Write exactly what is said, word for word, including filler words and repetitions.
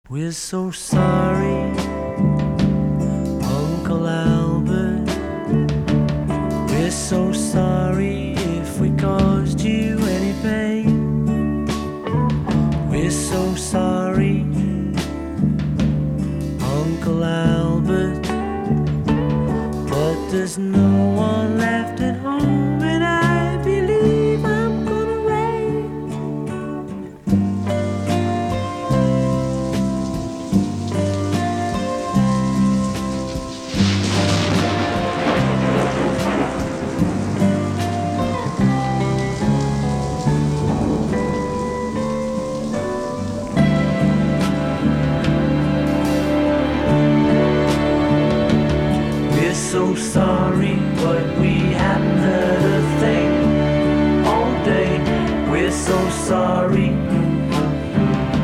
We're so sorry, Uncle Albert. We're so sorry if we caused you any pain. We're so sorry, Uncle Albert. But there's no one left